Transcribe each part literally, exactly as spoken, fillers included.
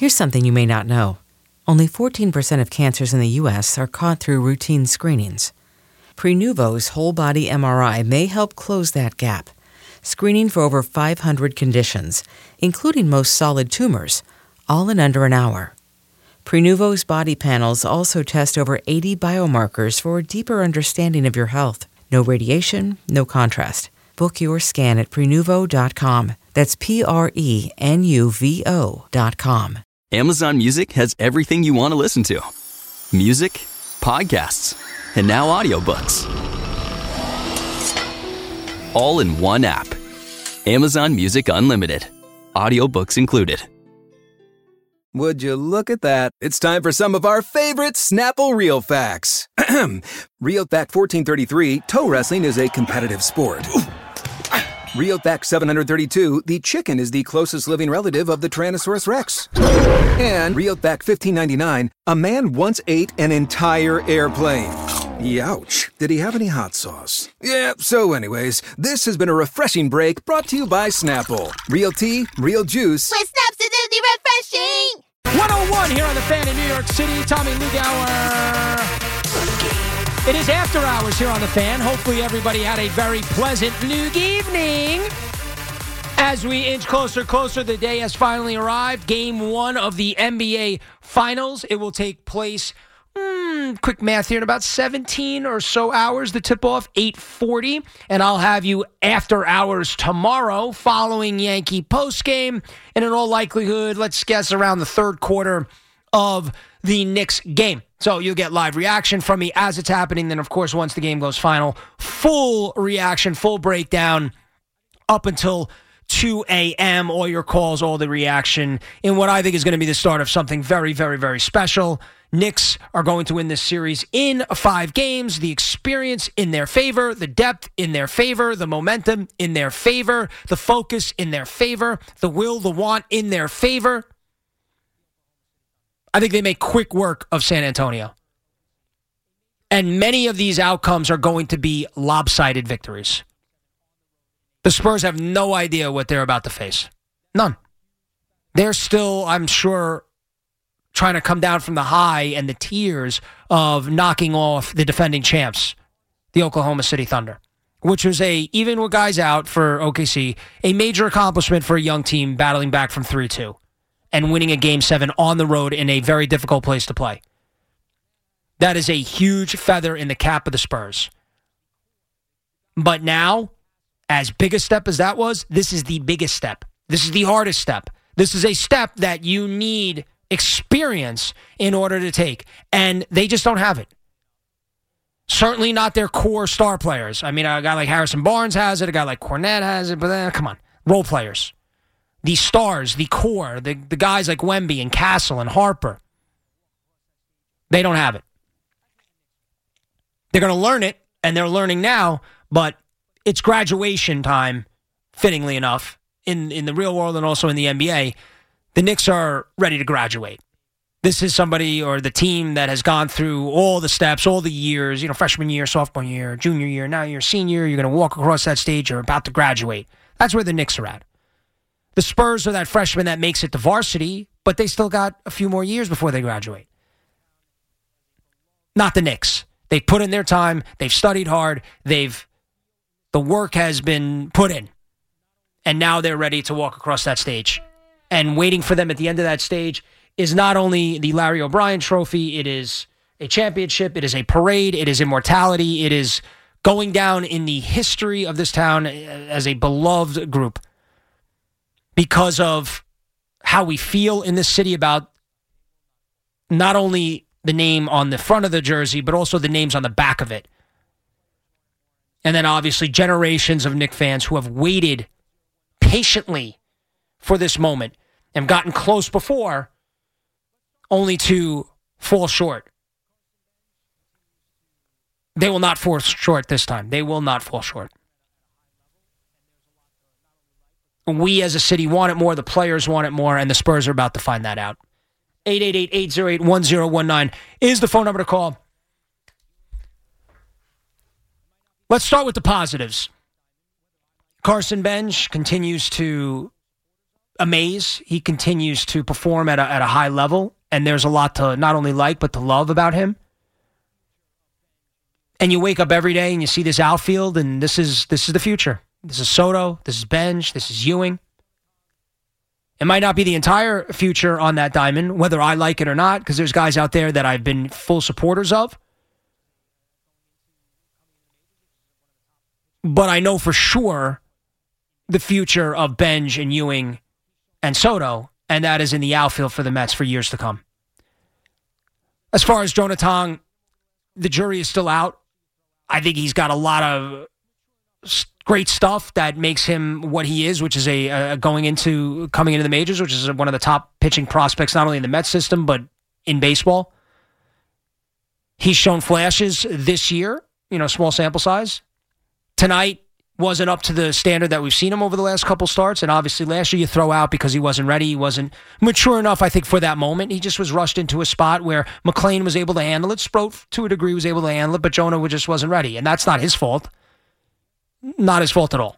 Here's something you may not know. Only fourteen percent of cancers in the U S are caught through routine screenings. Prenuvo's whole-body M R I may help close that gap, screening for over five hundred conditions, including most solid tumors, all in under an hour. Prenuvo's body panels also test over eighty biomarkers for a deeper understanding of your health. No radiation, no contrast. Book your scan at Prenuvo dot com. That's P R E N U V O dot com. Amazon Music has everything you want to listen to. Music, podcasts, and now audiobooks. All in one app. Amazon Music Unlimited. Audiobooks included. Would you look at that? It's time for some of our favorite Snapple Real Facts. Real Fact fourteen thirty-three, toe wrestling is a competitive sport. Real Fact seven hundred thirty-two, the chicken is the closest living relative of the Tyrannosaurus Rex. And Real Fact fifteen ninety-nine, a man once ate an entire airplane. Youch. Did he have any hot sauce? Yeah, so anyways, this has been a refreshing break brought to you by Snapple. Real tea, real juice. With Snaps, it is refreshing! one oh one here on The Fan in New York City. Tommy Lugauer. It is after hours here on The Fan. Hopefully everybody had a very pleasant Lug evening. As we inch closer, closer, the day has finally arrived. Game one of the N B A Finals. It will take place, hmm, quick math here, in about seventeen or so hours. The tip-off, eight forty. And I'll have you after hours tomorrow following Yankee postgame. And in all likelihood, let's guess around the third quarter of the Knicks game. So you'll get live reaction from me as it's happening. Then, of course, once the game goes final, full reaction, full breakdown up until two a.m. All your calls, all the reaction in what I think is going to be the start of something very, very, very special. Knicks are going to win this series in five games. The experience in their favor, the depth in their favor, the momentum in their favor, the focus in their favor, the will, the want in their favor. I think they make quick work of San Antonio. And many of these outcomes are going to be lopsided victories. The Spurs have no idea what they're about to face. None. They're still, I'm sure, trying to come down from the high and the tears of knocking off the defending champs, the Oklahoma City Thunder, which was a, even with guys out for O K C, a major accomplishment for a young team battling back from three two and winning a Game seven on the road in a very difficult place to play. That is a huge feather in the cap of the Spurs. But now, as big a step as that was, this is the biggest step. This is the hardest step. This is a step that you need experience in order to take, and they just don't have it. Certainly not their core star players. I mean, a guy like Harrison Barnes has it, a guy like Cornette has it, but then, come on, role players. The stars, the core, the, the guys like Wemby and Castle and Harper, they don't have it. They're going to learn it, and they're learning now, but it's graduation time, fittingly enough, in, in the real world and also in the N B A. The Knicks are ready to graduate. This is somebody or the team that has gone through all the steps, all the years, you know, freshman year, sophomore year, junior year, now you're senior, you're going to walk across that stage, you're about to graduate. That's where the Knicks are at. The Spurs are that freshman that makes it to varsity, but they still got a few more years before they graduate. Not the Knicks. They've put in their time, they've studied hard, they've the work has been put in, and now they're ready to walk across that stage. And waiting for them at the end of that stage is not only the Larry O'Brien Trophy, it is a championship, it is a parade, it is immortality, it is going down in the history of this town as a beloved group because of how we feel in this city about not only the name on the front of the jersey, but also the names on the back of it. And then obviously generations of Knick fans who have waited patiently for this moment and gotten close before, only to fall short. They will not fall short this time. They will not fall short. We as a city want it more, the players want it more, and the Spurs are about to find that out. eight eight eight, eight oh eight, one oh one nine is the phone number to call. Let's start with the positives. Carson Bench continues to amaze. He continues to perform at a, at a high level, and there's a lot to not only like, but to love about him. And you wake up every day and you see this outfield, and this is this is the future. This is Soto, this is Benj, this is Ewing. It might not be the entire future on that diamond, whether I like it or not, because there's guys out there that I've been full supporters of. But I know for sure the future of Benj and Ewing and Soto, and that is in the outfield for the Mets for years to come. As far as Jonah Tong, the jury is still out. I think he's got a lot of great stuff that makes him what he is, which is a, a going into coming into the majors, which is one of the top pitching prospects, not only in the Mets system, but in baseball. He's shown flashes this year, you know, small sample size. Tonight wasn't up to the standard that we've seen him over the last couple starts, and obviously last year you throw out because he wasn't ready. He wasn't mature enough, I think, for that moment. He just was rushed into a spot where McClain was able to handle it. Sproat, to a degree, was able to handle it, but Jonah just wasn't ready, and that's not his fault. Not his fault at all.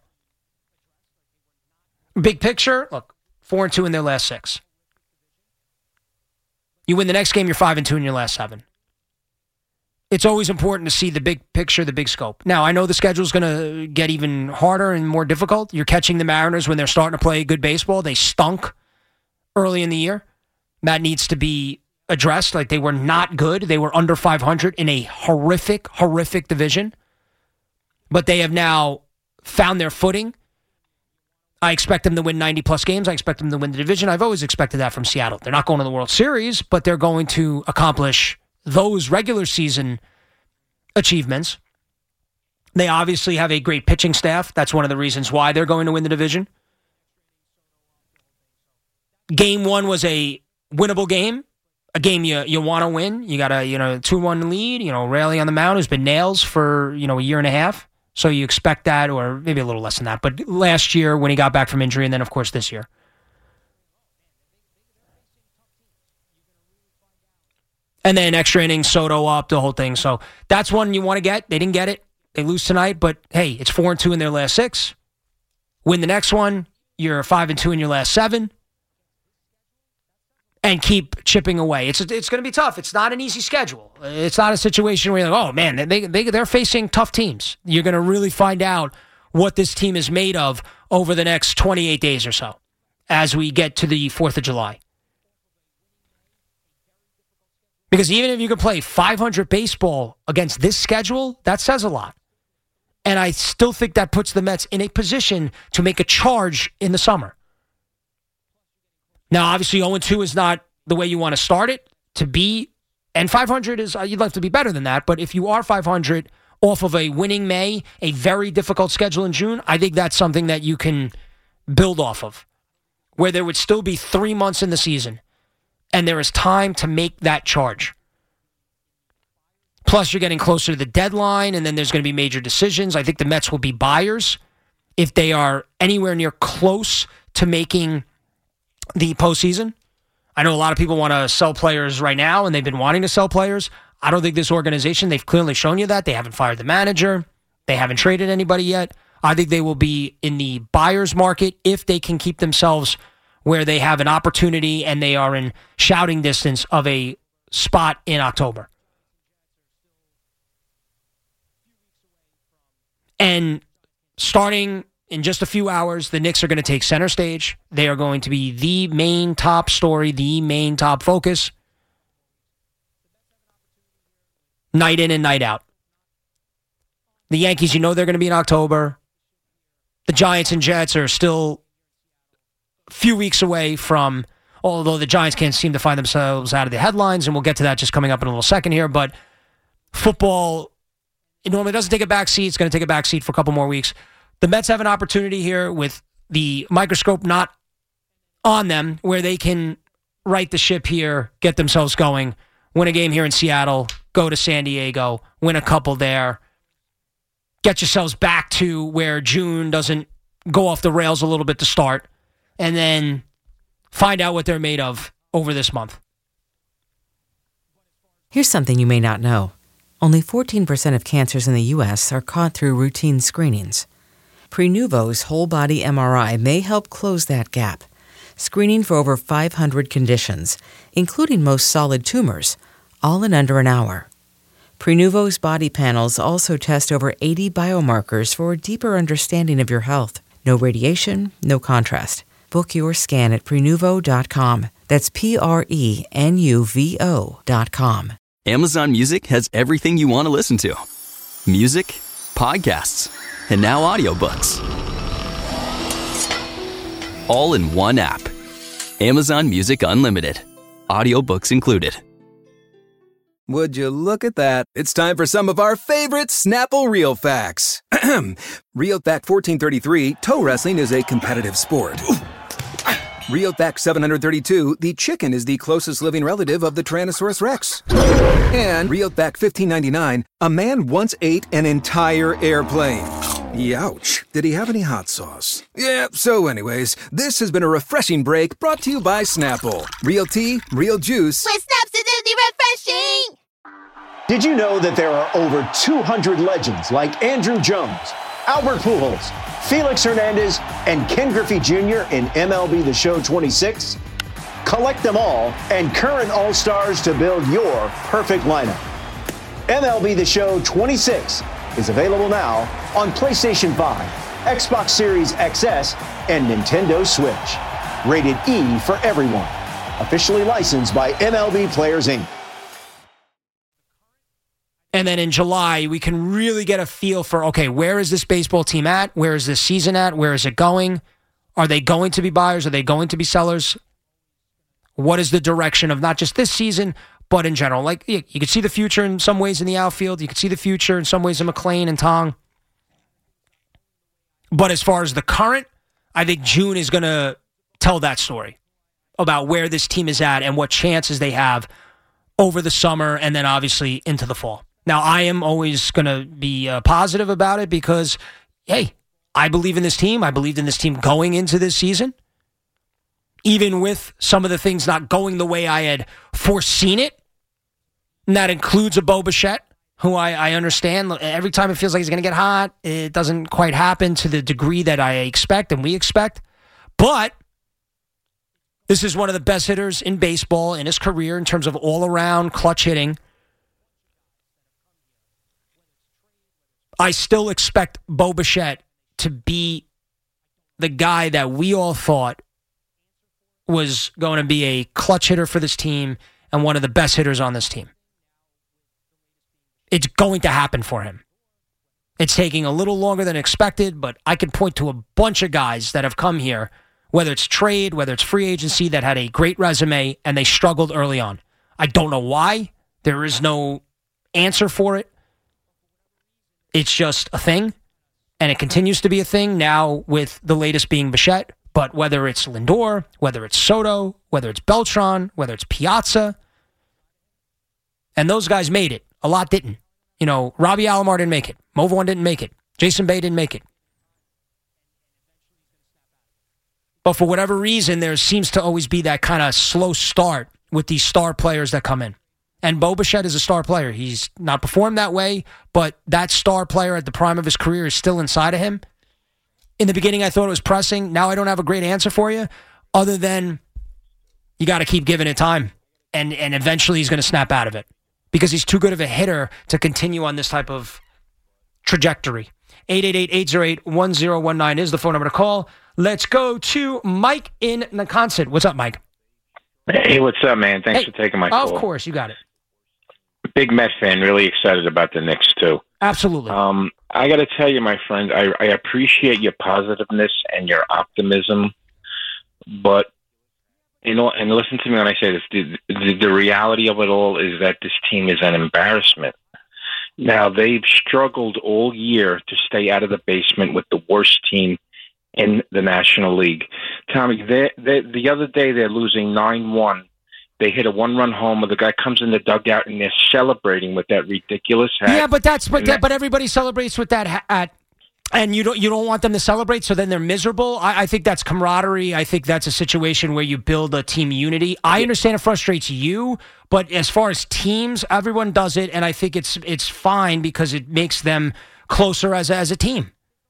Big picture, look, four and two in their last six. You win the next game, you're five and two in your last seven. It's always important to see the big picture, the big scope. Now, I know the schedule's going to get even harder and more difficult. You're catching the Mariners when they're starting to play good baseball. They stunk early in the year. That needs to be addressed. Like, they were not good. They were under five hundred in a horrific, horrific division. But they have now found their footing. I expect them to win ninety-plus games. I expect them to win the division. I've always expected that from Seattle. They're not going to the World Series, but they're going to accomplish those regular season achievements. They obviously have a great pitching staff. That's one of the reasons why they're going to win the division. Game one was a winnable game, a game you you want to win. You got a you know two one lead. You know Raley on the mound has been nails for you know a year and a half, so you expect that, or maybe a little less than that. But last year when he got back from injury, and then of course this year. And then extra innings, Soto up, the whole thing. So that's one you want to get. They didn't get it. They lose tonight, but hey, it's four and two in their last six. Win the next one, you're five and two in your last seven, and keep chipping away. It's it's going to be tough. It's not an easy schedule. It's not a situation where you're like, oh man, they they they're facing tough teams. You're going to really find out what this team is made of over the next twenty-eight days or so, as we get to the Fourth of July. Because even if you can play five hundred baseball against this schedule, that says a lot. And I still think that puts the Mets in a position to make a charge in the summer. Now, obviously, oh and two is not the way you want to start it. To be, and five hundred is, you'd like to be better than that. But if you are five hundred off of a winning May, a very difficult schedule in June, I think that's something that you can build off of. Where there would still be three months in the season. And there is time to make that charge. Plus, you're getting closer to the deadline, and then there's going to be major decisions. I think the Mets will be buyers if they are anywhere near close to making the postseason. I know a lot of people want to sell players right now, and they've been wanting to sell players. I don't think this organization, they've clearly shown you that. They haven't fired the manager. They haven't traded anybody yet. I think they will be in the buyer's market if they can keep themselves where they have an opportunity and they are in shouting distance of a spot in October. And starting in just a few hours, the Knicks are going to take center stage. They are going to be the main top story, the main top focus. Night in and night out. The Yankees, you know they're going to be in October. The Giants and Jets are still few weeks away from, although the Giants can't seem to find themselves out of the headlines, and we'll get to that just coming up in a little second here, but football, it normally doesn't take a back seat. It's going to take a back seat for a couple more weeks. The Mets have an opportunity here with the microscope not on them where they can right the ship here, get themselves going, win a game here in Seattle, go to San Diego, win a couple there, get yourselves back to where June doesn't go off the rails a little bit to start, and then find out what they're made of over this month. Here's something you may not know. Only fourteen percent of cancers in the U S are caught through routine screenings. Prenuvo's whole-body M R I may help close that gap. screening for over five hundred conditions, including most solid tumors, all in under an hour. Prenuvo's body panels also test over eighty biomarkers for a deeper understanding of your health. No radiation, no contrast. Book your scan at Prenuvo dot com. That's P R E N U V O dot com. Amazon Music has everything you want to listen to. Music, podcasts, and now audiobooks. All in one app. Amazon Music Unlimited. Audiobooks included. Would you look at that? It's time for some of our favorite Snapple Real Facts. Real Fact fourteen thirty-three, toe wrestling is a competitive sport. Real Fact seven hundred thirty-two, the chicken is the closest living relative of the Tyrannosaurus Rex. And Real Fact fifteen ninety-nine, a man once ate an entire airplane. Youch. Did he have any hot sauce? Yeah, so anyways, this has been a refreshing break brought to you by Snapple. Real tea, real juice. With Snapsidity refreshing! Did you know that there are over two hundred legends like Andrew Jones, Albert Pujols, Felix Hernandez, and Ken Griffey Junior in M L B The Show twenty-six? Collect them all and current All-Stars to build your perfect lineup. M L B The Show twenty-six is available now on PlayStation five, Xbox Series X S, and Nintendo Switch. Rated E for everyone. Officially licensed by M L B Players, Incorporated. And then in July, we can really get a feel for, okay, where is this baseball team at? Where is this season at? Where is it going? Are they going to be buyers? Are they going to be sellers? What is the direction of not just this season, but in general? Like, you, you can see the future in some ways in the outfield. You can see the future in some ways in McLean and Tong. But as far as the current, I think June is going to tell that story about where this team is at and what chances they have over the summer and then obviously into the fall. Now, I am always going to be uh, positive about it because, hey, I believe in this team. I believed in this team going into this season. Even with some of the things not going the way I had foreseen it. And that includes a Bo Bichette, who I, I understand. Every time it feels like he's going to get hot, it doesn't quite happen to the degree that I expect and we expect. But this is one of the best hitters in baseball in his career in terms of all-around clutch hitting. I still expect Bo Bichette to be the guy that we all thought was going to be a clutch hitter for this team and one of the best hitters on this team. It's going to happen for him. It's taking a little longer than expected, but I can point to a bunch of guys that have come here, whether it's trade, whether it's free agency, that had a great resume and they struggled early on. I don't know why. There is no answer for it. It's just a thing, and it continues to be a thing now with the latest being Bichette. But whether it's Lindor, whether it's Soto, whether it's Beltran, whether it's Piazza, and those guys made it. A lot didn't. You know, Robbie Alomar didn't make it. Mo Vaughn didn't make it. Jason Bay didn't make it. But for whatever reason, there seems to always be that kind of slow start with these star players that come in. And Bo Bichette is a star player. He's not performed that way, but that star player at the prime of his career is still inside of him. In the beginning, I thought it was pressing. Now I don't have a great answer for you, other than you got to keep giving it time, and, and eventually he's going to snap out of it because he's too good of a hitter to continue on this type of trajectory. eight eight eight, eight oh eight, one oh one nine is the phone number to call. Let's go to Mike in Neconsett. What's up, Mike? Hey, what's up, man? Thanks hey, for taking my call. Of course, you got it. Big Met fan, really excited about the Knicks, too. Absolutely. Um, I got to tell you, my friend, I, I appreciate your positiveness and your optimism, but, you know, and listen to me when I say this, the, the, the reality of it all is that this team is an embarrassment. Now, they've struggled all year to stay out of the basement with the worst team in the National League. Tommy, they, they, the other day they're losing nine one. They hit a one-run homer. The guy comes in the dugout, and they're celebrating with that ridiculous hat. Yeah, but that's but, that, but everybody celebrates with that hat, and you don't you don't want them to celebrate, so then they're miserable. I, I think that's camaraderie. I think that's a situation where you build a team unity. I understand it frustrates you, but as far as teams, everyone does it, and I think it's it's fine because it makes them closer as a, as a team.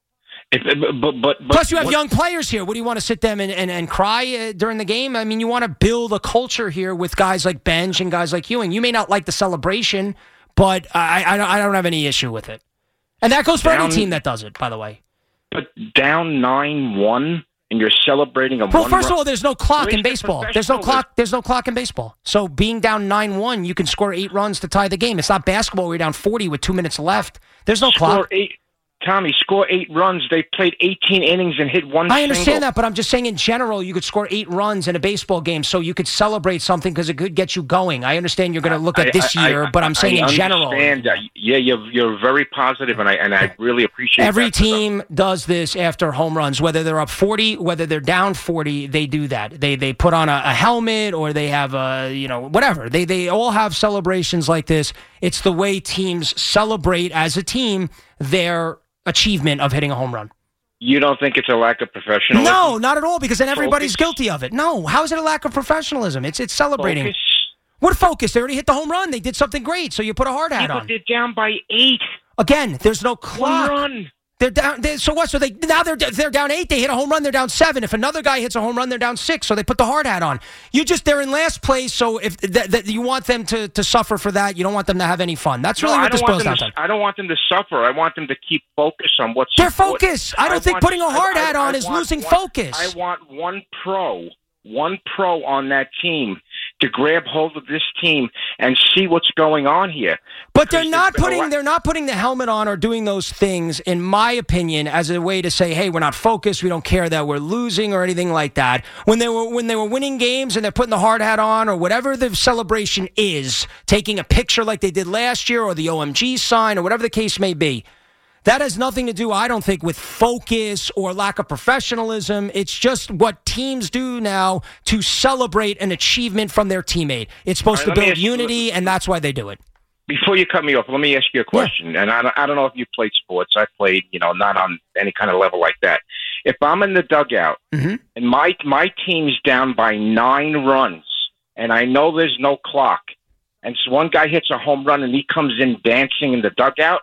If, but, but, but, Plus, you have what, young players here. What do you want to sit them and, and, and cry uh, during the game? I mean, you want to build a culture here with guys like Benj and guys like Ewing. You may not like the celebration, but I, I, I don't have any issue with it. And that goes for down, any team that does it, by the way. But down nine one, and you're celebrating a well, one. Well, first run, of all, there's no clock Where's in the baseball. There's no clock. There's no clock in baseball. So being down nine one, you can score eight runs to tie the game. It's not basketball where you're down forty with two minutes left. There's no score clock. Eight. Tommy, score eight runs. They played eighteen innings and hit one I understand single. that, but I'm just saying in general, you could score eight runs in a baseball game, so you could celebrate something because it could get you going. I understand you're going to look at I, this I, year, I, but I'm saying I in general. Understand. Yeah, you're you're very positive, and I and I really appreciate every that. team does this after home runs, whether they're up forty, whether they're down forty. They do that. They they put on a, a helmet or they have a you know whatever. They they all have celebrations like this. It's the way teams celebrate as a team their achievement of hitting a home run. You don't think it's a lack of professionalism? No, not at all, because then everybody's Focus. guilty of it. No, how is it a lack of professionalism? It's it's celebrating. Focus. What focus? They already hit the home run. They did something great, so you put a hard hat Yeah, on. but they're down by eight. Again, there's no clock. One run. They're down. They, so what? So they now they're they're down eight. They hit a home run. They're down seven. If another guy hits a home run, they're down six. So they put the hard hat on. You just they're in last place. So if th- th- you want them to, to suffer for that, you don't want them to have any fun. That's really no, what this boils down to. I don't want them to suffer. I want them to keep focus on what's Their important. focus. I don't I think want, putting a hard I, hat I, on I is want losing one, focus. I want one pro, one pro on that team to grab hold of this team and see what's going on here. But they're Because not there's been a putting lot- they're not putting the helmet on or doing those things, in my opinion, as a way to say, hey, we're not focused, we don't care that we're losing or anything like that. When they were when they were winning games and they're putting the hard hat on or whatever the celebration is, taking a picture like they did last year or the O M G sign or whatever the case may be. That has nothing to do, I don't think, with focus or lack of professionalism. It's just what teams do now to celebrate an achievement from their teammate. It's supposed All right, to let me build ask you- unity, and that's why they do it. Before you cut me off, let me ask you a question. And I don't, I don't know if you played sports. I played, you know, not on any kind of level like that. If I'm in the dugout Mm-hmm. and my my team's down by nine runs, and I know there's no clock, and so one guy hits a home run and he comes in dancing in the dugout,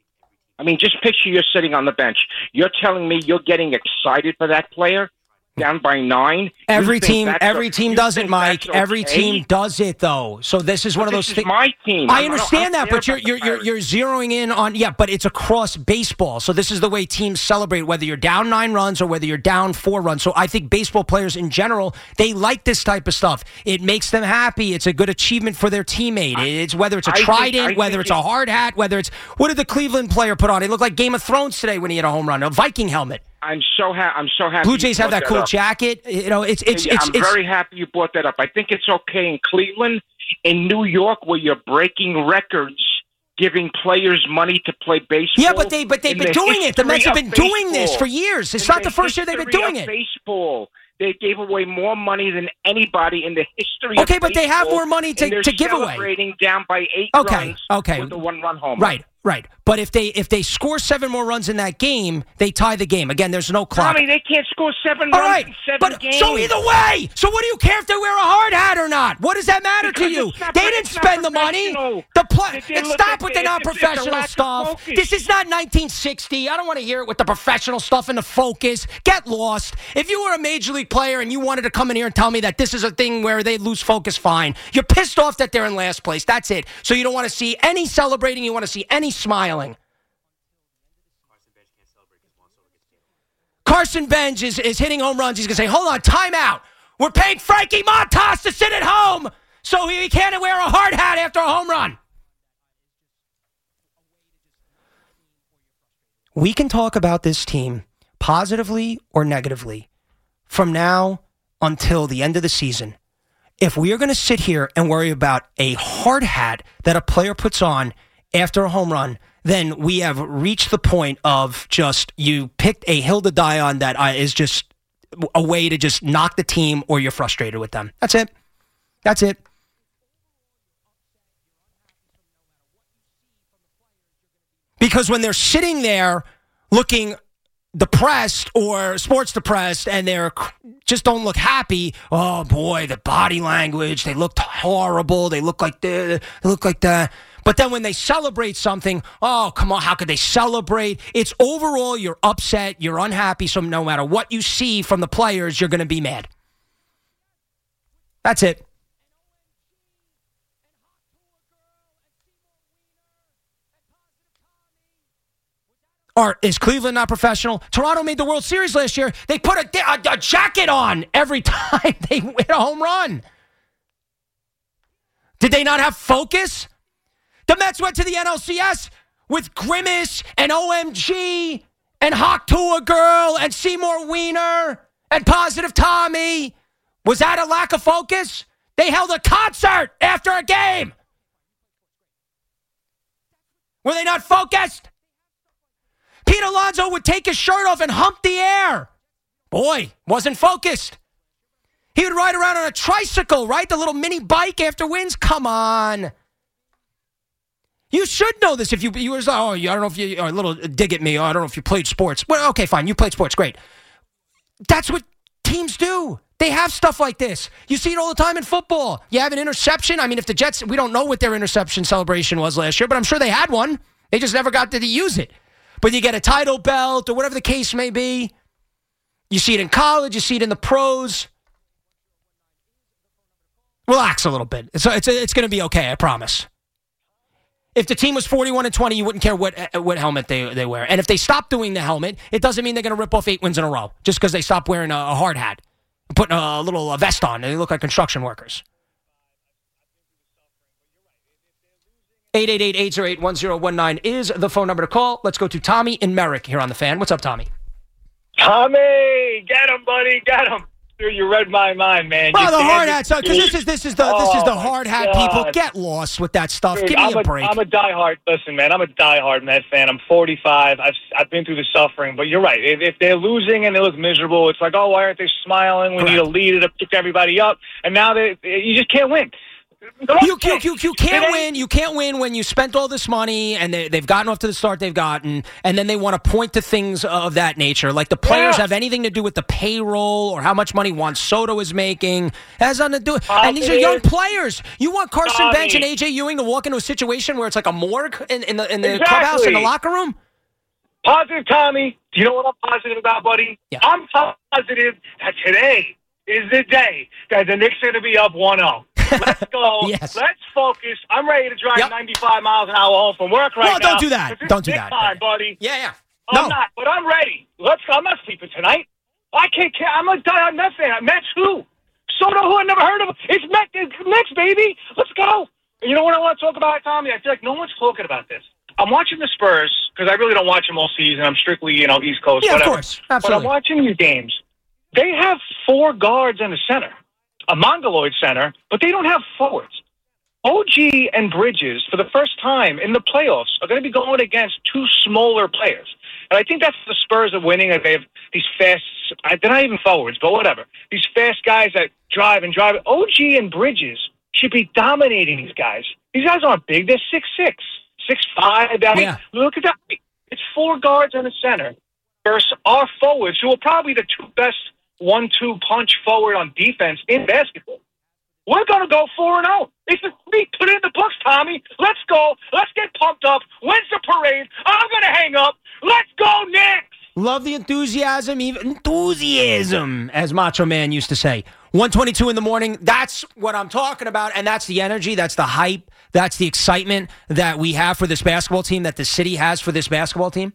I mean, just picture you're sitting on the bench. You're telling me you're getting excited for that player down by nine? Every You think team, that's every o- team you does it, think Mike. that's Every okay? team does it, though. So this is one of This those is things. my team. I I don't- understand I that, don't but you're care you're about you're the you're zeroing in on yeah, but it's across baseball. So this is the way teams celebrate, whether you're down nine runs or whether you're down four runs. So I think baseball players in general, they like this type of stuff. It makes them happy. It's a good achievement for their teammate. It's whether it's a I think- trident, I whether think it's a it- hard hat, whether it's what did the Cleveland player put on? It looked like Game of Thrones today when he hit a home run, a Viking helmet. I'm so ha- I'm so happy. Blue you Jays have brought that cool up. jacket. You know, it's it's Yeah, it's I'm it's. very happy you brought that up. I think it's okay in Cleveland, in New York, where you're breaking records, giving players money to play baseball. Yeah, but they but they've in been the doing it. The Mets have history been of doing this baseball. for years. It's In not the first year they've been history doing of it. Baseball. They gave away more money than anybody in the history Okay, of but they have baseball, more money to- and they're to give away. celebrating down by eight Okay, runs okay. with the one-run home. Right, right. But if they if they score seven more runs in that game, they tie the game. Again, there's no clock. Tommy, they can't score seven All runs right, in seven but games. so either way. So what do you care if they wear a hard hat or not? What does that matter Because to you? it's not- They didn't it's not spend the money. professional. The pl- They- they and look stop at with the- the it's- it's a non-professional lack of stuff. focus. This is not nineteen sixty. I don't want to hear it with the professional stuff and the focus. Get lost. If you were a major league player and you wanted to come in here and tell me that this is a thing where they lose focus, fine. You're pissed off that they're in last place. That's it. So you don't want to see any celebrating. You want to see any smiling. Carson Benj is, is hitting home runs. He's going to say, hold on, timeout. We're paying Frankie Montas to sit at home so he can't wear a hard hat after a home run. We can talk about this team positively or negatively from now until the end of the season. If we are going to sit here and worry about a hard hat that a player puts on after a home run, then we have reached the point of just you picked a hill to die on that uh, is just a way to just knock the team or you're frustrated with them. That's it. That's it. Because when they're sitting there looking depressed or sports depressed and they're just don't look happy, oh boy, the body language, they looked horrible, they look like this, they look like that. But then when they celebrate something, oh, come on, how could they celebrate? It's overall, you're upset, you're unhappy, so no matter what you see from the players, you're going to be mad. That's it. Or is Cleveland not professional? Toronto made the World Series last year. They put a, a, a jacket on every time they hit a home run. Did they not have focus? The Mets went to the N L C S with Grimace and O M G and Hawk to a Girl and Seymour Wiener and Positive Tommy. Was that a lack of focus? They held a concert after a game. Were they not focused? Pete Alonso would take his shirt off and hump the air. Boy, wasn't focused. He would ride around on a tricycle, right? The little mini bike after wins. Come on. You should know this if you, you were, oh, I don't know if you, or a little dig at me. Oh, I don't know if you played sports. Well, okay, fine. You played sports. Great. That's what teams do. They have stuff like this. You see it all the time in football. You have an interception. I mean, if the Jets, we don't know what their interception celebration was last year, but I'm sure they had one. They just never got to use it. But you get a title belt or whatever the case may be. You see it in college. You see it in the pros. Relax a little bit. It's it's, it's going to be okay, I promise. If the team was forty-one and twenty, you wouldn't care what what helmet they, they wear. And if they stop doing the helmet, it doesn't mean they're going to rip off eight wins in a row just because they stop wearing a, a hard hat and putting a little a vest on. They look like construction workers. eight eight eight, eight zero eight, one zero one nine is the phone number to call. Let's go to Tommy in Merrick here on The Fan. What's up, Tommy? Tommy, get him, buddy, get him. Dude, you read my mind, man. Well, you the hard hat, because this is this is the this is the oh, hard hat God. people. Get lost with that stuff. Dude, Give me I'm a break. I'm a diehard. Listen, man, I'm a diehard Mets fan. I'm forty-five. I've I've been through the suffering, but you're right. If, if they're losing and they look miserable, it's like, oh, why aren't they smiling? We Correct. need a leader to pick everybody up, and now they you just can't win. You, you, you, you can't win. You can't win when you spent all this money and they, they've gotten off to the start they've gotten, and then they want to point to things of that nature, like the players Yeah. have anything to do with the payroll or how much money Juan Soto is making. It has nothing to do. And these are young players. You want Carson Tommy. Bench and A J Ewing to walk into a situation where it's like a morgue in, in the in the Exactly. clubhouse in the locker room. Positive, Tommy. Do you know what I'm positive about, buddy? Yeah. I'm positive that today is the day that the Knicks are going to be up one oh. Let's go. Yes. Let's focus. I'm ready to drive Yep. ninety-five miles an hour home from work right Well, now. don't do that. It's Don't do big that. time, buddy. Yeah, yeah. I'm No. not, but I'm ready. Let's go. I'm not sleeping tonight. I can't. can't I'm a diehard Mets fan. Mets who? Soto who? I never heard of him. It's Mets, it's Mets, baby. Let's go. And you know what I want to talk about, Tommy? I feel like no one's talking about this. I'm watching the Spurs because I really don't watch them all season. I'm strictly, you know, East Coast. Yeah, of whatever. course. But Absolutely. I'm watching these games. They have four guards in the center, a mongoloid center, but they don't have forwards. O G and Bridges, for the first time in the playoffs, are going to be going against two smaller players. And I think that's the Spurs are winning. They have these fast, they're not even forwards, but whatever. These fast guys that drive and drive. O G and Bridges should be dominating these guys. These guys aren't big. They're six six, six five. I mean, Yeah. look at that. It's four guards in the center versus our forwards, who are probably the two best one two punch forward on defense in basketball. We're going to go four and oh. It's a we put it in the books, Tommy. Let's go. Let's get pumped up. When's the parade? I'm going to hang up. Let's go, Knicks. Love the enthusiasm, even enthusiasm, as Macho Man used to say. one twenty-two in the morning, that's what I'm talking about, and that's the energy, that's the hype, that's the excitement that we have for this basketball team, that the city has for this basketball team,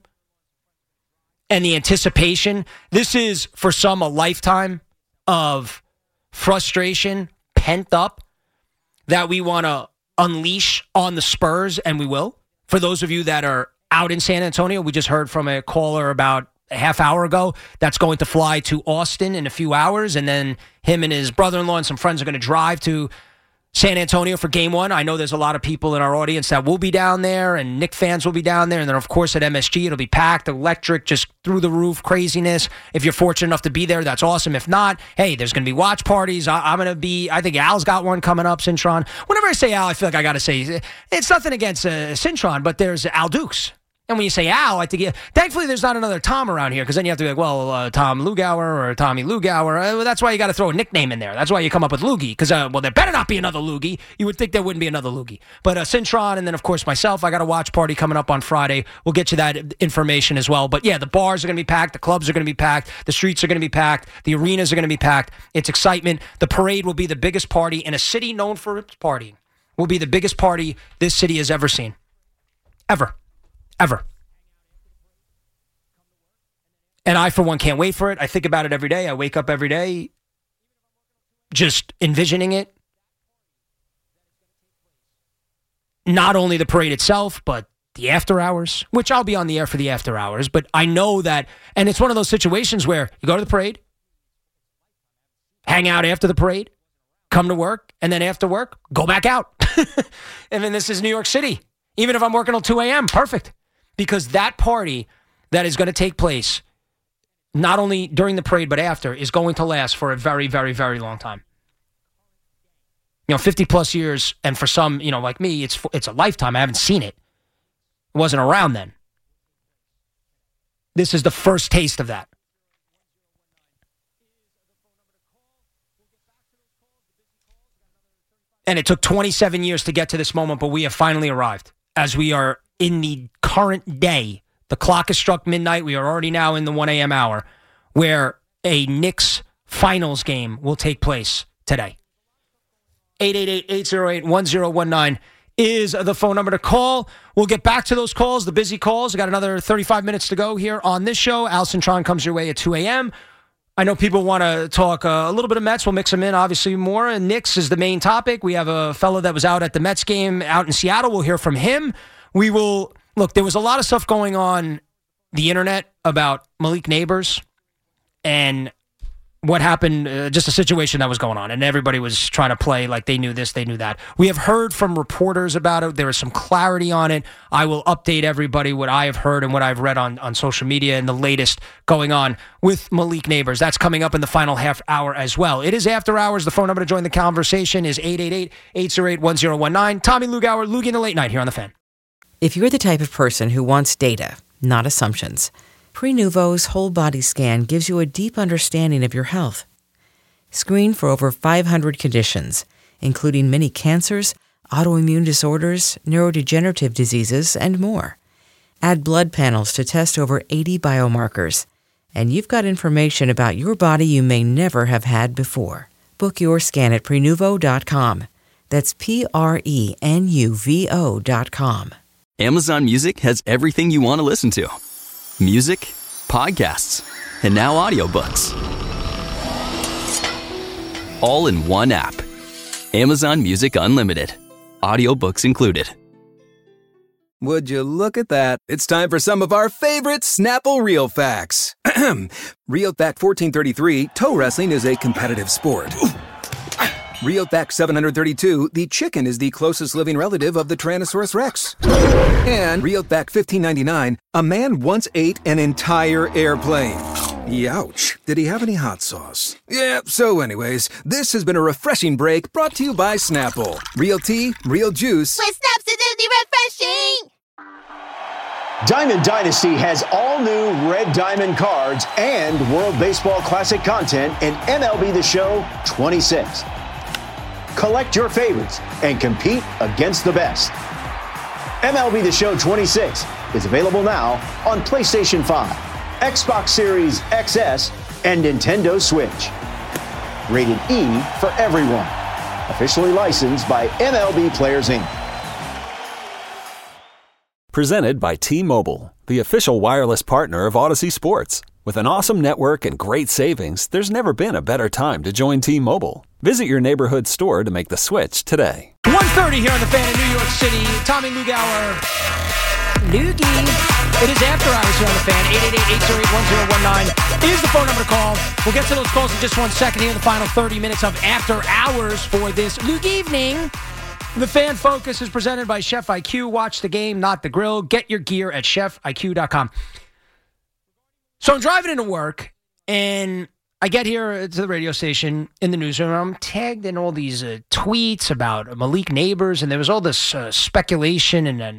and the anticipation. This is, for some, a lifetime of frustration, pent up, that we want to unleash on the Spurs, and we will. For those of you that are out in San Antonio, we just heard from a caller about a half hour ago that's going to fly to Austin in a few hours, and then him and his brother-in-law and some friends are going to drive to San Antonio for game one. I know there's a lot of people in our audience that will be down there, and Knick fans will be down there. And then, of course, at M S G, it'll be packed, electric, just through the roof craziness. If you're fortunate enough to be there, that's awesome. If not, hey, there's going to be watch parties. I, I'm going to be, I think Al's got one coming up, Cintron. Whenever I say Al, I feel like I got to say, it's nothing against uh, Cintron, but there's Al Dukes. And when you say Al, I think, yeah, thankfully there's not another Tom around here, because then you have to be like, well, uh, Tom Lugauer or Tommy Lugauer. Uh, well, that's why you got to throw a nickname in there. That's why you come up with Loogie, because, uh, well, there better not be another Loogie. You would think there wouldn't be another Loogie. But uh, Cintron, and then, of course, myself, I got a watch party coming up on Friday. We'll get you that information as well. But, yeah, the bars are going to be packed. The clubs are going to be packed. The streets are going to be packed. The arenas are going to be packed. It's excitement. The parade will be the biggest party in a city known for its partying. Will be the biggest party this city has ever seen. Ever. Ever. And I, for one, can't wait for it. I think about it every day. I wake up every day just envisioning it. Not only the parade itself, but the after hours, which I'll be on the air for the after hours. But I know that, and it's one of those situations where you go to the parade, hang out after the parade, come to work, and then after work, go back out. And then this is New York City. Even if I'm working till two a.m., perfect. Because that party that is going to take place not only during the parade, but after, is going to last for a very, very, very long time. You know, fifty plus years, and for some, you know, like me, it's it's a lifetime. I haven't seen it. It wasn't around then. This is the first taste of that. And it took twenty-seven years to get to this moment, but we have finally arrived. As we are in the current day, the clock has struck midnight. We are already now in the one a.m. hour, where a Knicks finals game will take place today. eight eight eight, eight oh eight, one oh one nine is the phone number to call. We'll get back to those calls, the busy calls. We got another thirty-five minutes to go here on this show. Al Cintron comes your way at two a.m. I know people want to talk uh, a little bit of Mets. We'll mix them in, obviously, more. And Knicks is the main topic. We have a fellow that was out at the Mets game out in Seattle. We'll hear from him. We will, look, there was a lot of stuff going on the internet about Malik Neighbors and what happened, uh, just a situation that was going on. And everybody was trying to play like they knew this, they knew that. We have heard from reporters about it. There is some clarity on it. I will update everybody what I have heard and what I've read on, on social media and the latest going on with Malik Neighbors. That's coming up in the final half hour as well. It is after hours. The phone number to join the conversation is eight eight eight, eight oh eight, one oh one nine. Tommy Lugauer, Loogie in the Late Night here on The Fan. If you're the type of person who wants data, not assumptions, Prenuvo's whole body scan gives you a deep understanding of your health. Screen for over five hundred conditions, including many cancers, autoimmune disorders, neurodegenerative diseases, and more. Add blood panels to test over eighty biomarkers, and you've got information about your body you may never have had before. Book your scan at Prenuvo dot com. That's P R E N U V O dot com. Amazon Music has everything you want to listen to. Music, podcasts, and now audiobooks. All in one app. Amazon Music Unlimited. Audiobooks included. Would you look at that? It's time for some of our favorite Snapple Real Facts. Real Fact fourteen thirty-three, toe wrestling is a competitive sport. Real Fact seven hundred thirty-two, the chicken is the closest living relative of the Tyrannosaurus Rex. And Real Fact fifteen ninety-nine, a man once ate an entire airplane. Youch. Did he have any hot sauce? Yeah, so anyways, this has been a refreshing break brought to you by Snapple. Real tea, real juice. With Snapsidity refreshing! Diamond Dynasty has all new Red Diamond cards and World Baseball Classic content in M L B The Show twenty-six. Collect your favorites and compete against the best. M L B The Show twenty-six is available now on PlayStation five, Xbox Series X S, and Nintendo Switch. Rated E for everyone. Officially licensed by M L B Players, Incorporated. Presented by T-Mobile, the official wireless partner of Odyssey Sports. With an awesome network and great savings, there's never been a better time to join T-Mobile. Visit your neighborhood store to make the switch today. one thirty here on The Fan in New York City. Tommy Lugauer. Loogie. It is after hours here on The Fan. eight eight eight, eight oh eight, one oh one nine is the phone number to call. We'll get to those calls in just one second here in the final thirty minutes of After Hours for this Luke evening. The Fan Focus is presented by Chef I Q. Watch the game, not the grill. Get your gear at chef I Q dot com. So I'm driving into work, and I get here to the radio station in the newsroom, and I'm tagged in all these uh, tweets about Malik Neighbors, and there was all this uh, speculation and, and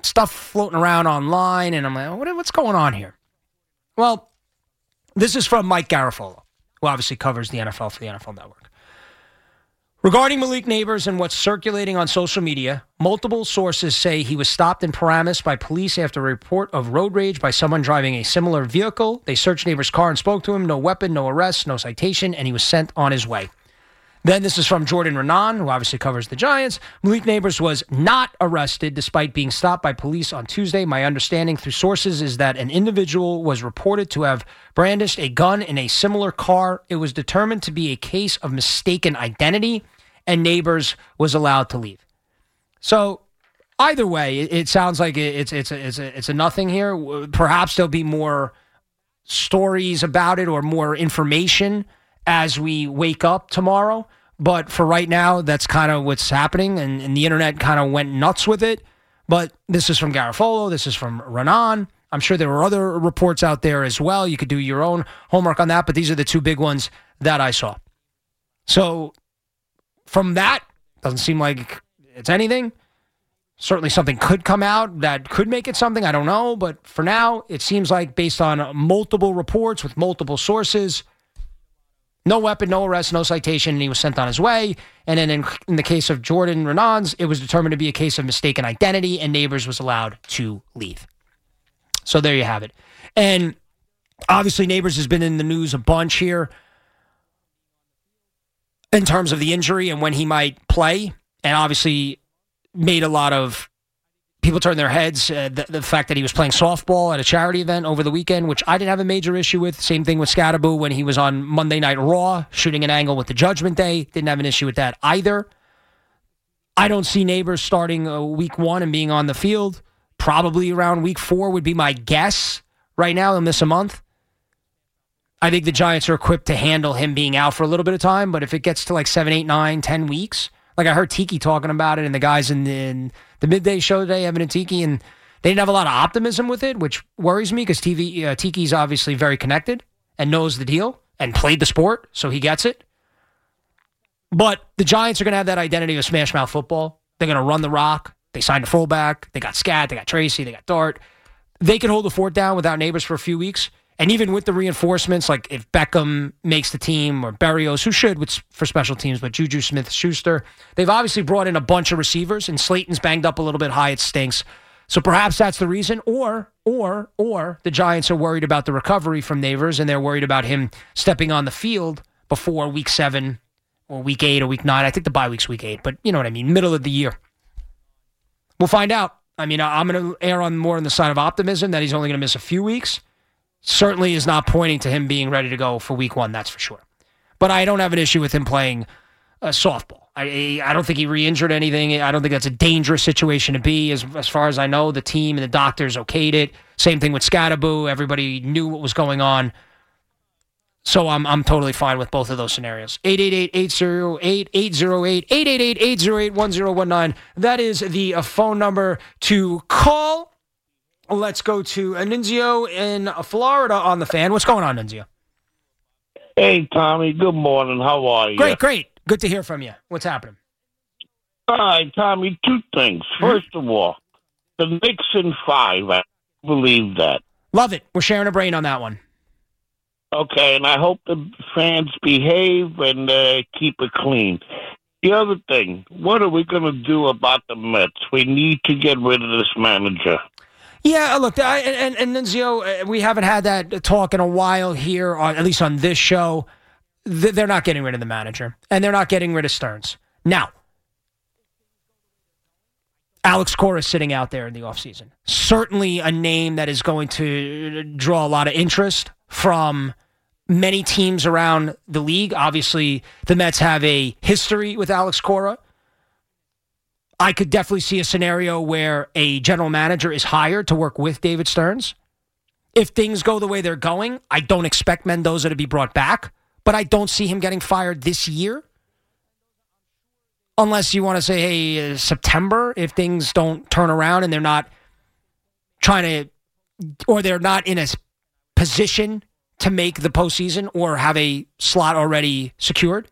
stuff floating around online, and I'm like, what, what's going on here? Well, this is from Mike Garafolo, who obviously covers the N F L for the N F L Network. Regarding Malik Nabers and what's circulating on social media, multiple sources say he was stopped in Paramus by police after a report of road rage by someone driving a similar vehicle. They searched Nabers' car and spoke to him. No weapon, no arrest, no citation, and he was sent on his way. Then this is from Jordan Renan, who obviously covers the Giants. Malik Nabers was not arrested despite being stopped by police on Tuesday. My understanding through sources is that an individual was reported to have brandished a gun in a similar car. It was determined to be a case of mistaken identity, and Nabers was allowed to leave. So either way, it, it sounds like it, it's it's a, it's a, it's a nothing here. Perhaps there'll be more stories about it or more information as we wake up tomorrow. But for right now, that's kind of what's happening, and, and the internet kind of went nuts with it. But this is from Garafolo. This is from Renan. I'm sure there were other reports out there as well. You could do your own homework on that, but these are the two big ones that I saw. So from that, doesn't seem like it's anything. Certainly something could come out that could make it something. I don't know. But for now, it seems like based on multiple reports with multiple sources, no weapon, no arrest, no citation, and he was sent on his way. And then in, in the case of Jordan Renan's, it was determined to be a case of mistaken identity, and Nabers was allowed to leave. So there you have it. And obviously Nabers has been in the news a bunch here in terms of the injury and when he might play, and obviously made a lot of people turn their heads. Uh, the, the fact that he was playing softball at a charity event over the weekend, which I didn't have a major issue with. Same thing with Scadaboo when he was on Monday Night Raw, shooting an angle with the Judgment Day. Didn't have an issue with that either. I don't see Nabers starting uh, week one and being on the field. Probably around week four would be my guess. Right now, they'll miss a month. I think the Giants are equipped to handle him being out for a little bit of time, but if it gets to like seven, eight, nine, ten weeks, like I heard Tiki talking about it and the guys in the, in the midday show today, Evan and Tiki, and they didn't have a lot of optimism with it, which worries me because T V uh, Tiki's obviously very connected and knows the deal and played the sport, so he gets it. But the Giants are going to have that identity of smash mouth football. They're going to run the rock. They signed a fullback. They got Scat. They got Tracy. They got Dart. They can hold the fort down without Nabers for a few weeks. And even with the reinforcements, like if Beckham makes the team or Berrios, who should with, for special teams, but Juju Smith-Schuster, they've obviously brought in a bunch of receivers, and Slayton's banged up a little bit high. It stinks. So perhaps that's the reason. Or, or, or the Giants are worried about the recovery from Nabers, and they're worried about him stepping on the field before week seven or week eight or week nine. I think the bye week's week eight, but you know what I mean, middle of the year. We'll find out. I mean, I'm going to err on more on the side of optimism that he's only going to miss a few weeks. Certainly is not pointing to him being ready to go for week one, that's for sure. But I don't have an issue with him playing uh, softball. I I don't think he re-injured anything. I don't think that's a dangerous situation to be. As, as far as I know, the team and the doctors okayed it. Same thing with Scadaboo. Everybody knew what was going on. So I'm I'm totally fine with both of those scenarios. eight eight eight, eight oh eight, eight oh eight, eight eight eight, eight oh eight, one oh one nine. That is the uh, phone number to call. Let's go to Anunzio in Florida on the fan. What's going on, Anunzio? Hey, Tommy. Good morning. How are you? Great, great. Good to hear from you. What's happening? All right, Tommy, two things. First of all, the Knicks in five. I believe that. Love it. We're sharing a brain on that one. Okay, and I hope the fans behave and uh, keep it clean. The other thing, what are we going to do about the Mets? We need to get rid of this manager. Yeah, look, I, and, and Nunzio, we haven't had that talk in a while here, on, at least on this show. They're not getting rid of the manager, and they're not getting rid of Stearns. Now, Alex Cora is sitting out there in the offseason. Certainly a name that is going to draw a lot of interest from many teams around the league. Obviously, the Mets have a history with Alex Cora. I could definitely see a scenario where a general manager is hired to work with David Stearns. If things go the way they're going, I don't expect Mendoza to be brought back, but I don't see him getting fired this year. Unless you want to say, hey, uh, September, if things don't turn around and they're not trying to, or they're not in a position to make the postseason or have a slot already secured.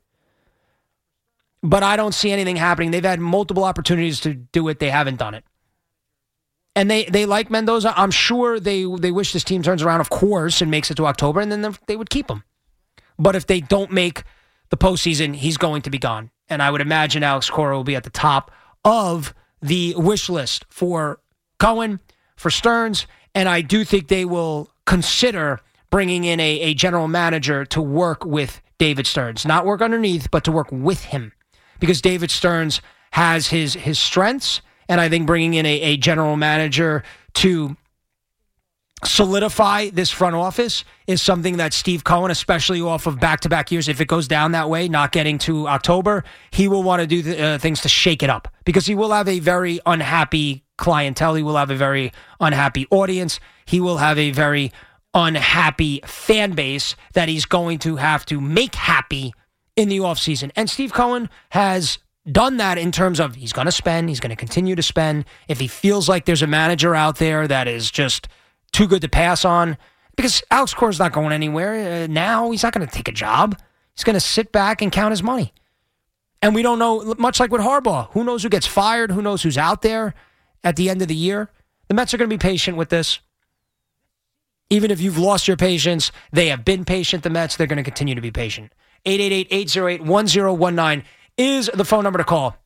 But I don't see anything happening. They've had multiple opportunities to do it. They haven't done it. And they, they like Mendoza. I'm sure they they wish this team turns around, of course, and makes it to October, and then they would keep him. But if they don't make the postseason, he's going to be gone. And I would imagine Alex Cora will be at the top of the wish list for Cohen, for Stearns, and I do think they will consider bringing in a, a general manager to work with David Stearns. Not work underneath, but to work with him. Because David Stearns has his, his strengths, and I think bringing in a, a general manager to solidify this front office is something that Steve Cohen, especially off of back-to-back years, if it goes down that way, not getting to October, he will want to do the, uh, things to shake it up because he will have a very unhappy clientele. He will have a very unhappy audience. He will have a very unhappy fan base that he's going to have to make happy in the offseason. And Steve Cohen has done that in terms of he's going to spend, he's going to continue to spend. If he feels like there's a manager out there that is just too good to pass on, because Alex Cora's not going anywhere uh, now. He's not going to take a job. He's going to sit back and count his money. And we don't know, much like with Harbaugh, who knows who gets fired, who knows who's out there at the end of the year. The Mets are going to be patient with this. Even if you've lost your patience, they have been patient, the Mets. They're going to continue to be patient. eight eight eight, eight oh eight, one oh one nine is the phone number to call.